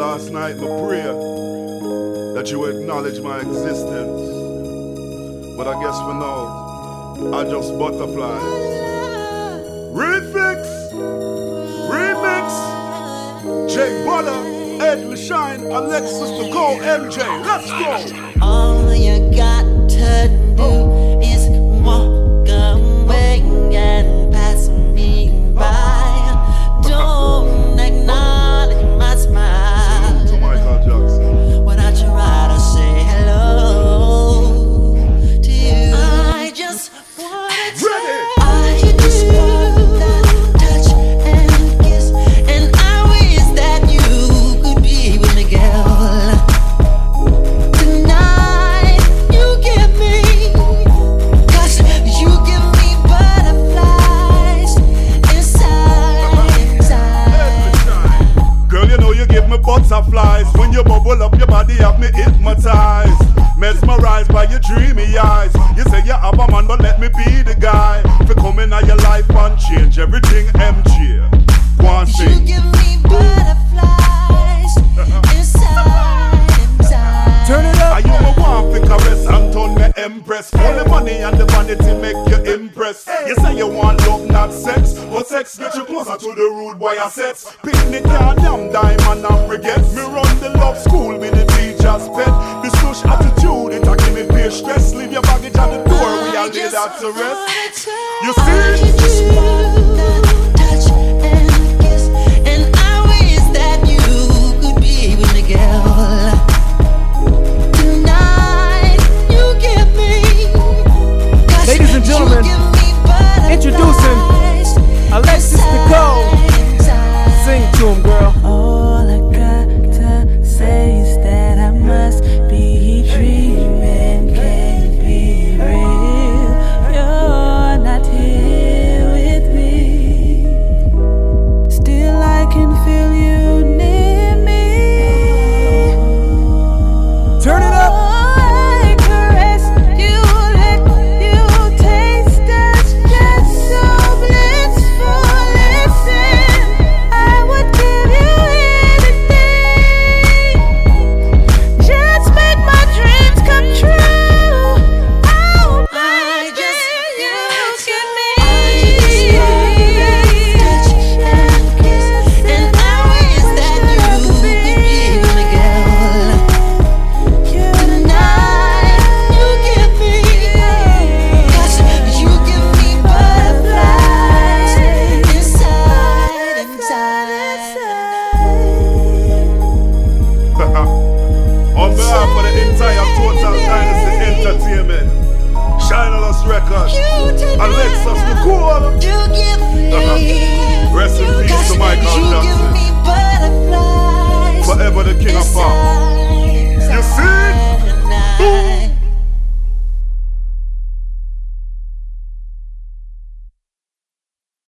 Last night, my prayer that you acknowledge my existence. But I guess for now, I just butterfly. Remix, Jake Butter, Ed Lashine, Alexis to go, MJ. Let's go. All you got to do is walk away and pass me by. Don't acknowledge my smile To Michael Jackson. when I try to say hello to you. I just wanna Ready. I just want that touch and kiss, and I wish that you could be with me, girl. Tonight you give me, 'cause you give me butterflies inside. Girl, you know you give me butterflies. When you bubble up, your body have me hypnotized. Mesmerized by your dreamy eyes. You say you have a man, but let me be the guy. For coming out your life and change everything, MJ. Go on, You sing. give me butterflies inside. Turn it up. Are you my one for caress and turn me empress? For the money and the vanity make you impress. You say you want love, not sex, but sex get you closer to the rude boy assets. Picnic yard, damn diamond and briquettes. Me run the love school with the teacher's pet. This push attitude, it a give me pay stress. Leave your baggage at the door, we are laid out to rest. You see?